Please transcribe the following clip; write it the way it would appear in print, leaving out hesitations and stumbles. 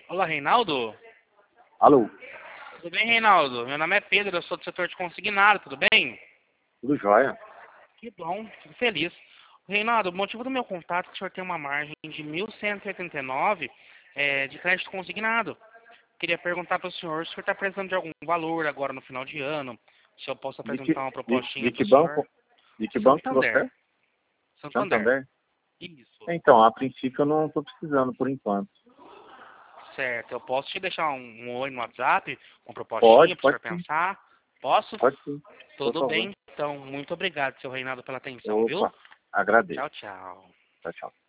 Olá, Reinaldo. Alô, Tudo bem, Reinaldo? Meu nome é Pedro, eu sou do setor de consignado, tudo bem? tudo jóia? Que bom, fico feliz. Reinaldo, o motivo do meu contato é que o senhor tem uma margem de 1.189 de crédito consignado. Queria perguntar para o senhor se o senhor está precisando de algum valor agora no final de ano, se eu posso De que, apresentar uma de, propostinha de para que o senhor. banco? De que banco que você é? Santander. Santander. Santander? Isso. Então, a princípio eu não estou precisando por enquanto. Certo. Eu posso te deixar um oi no WhatsApp, uma propostinha Pode, para o pode senhor sim, pensar? Posso? pode sim, por Tudo favor. bem. Então, muito obrigado, seu Reinaldo, pela atenção, viu? Opa, agradeço. Tchau, tchau. Tchau, tchau.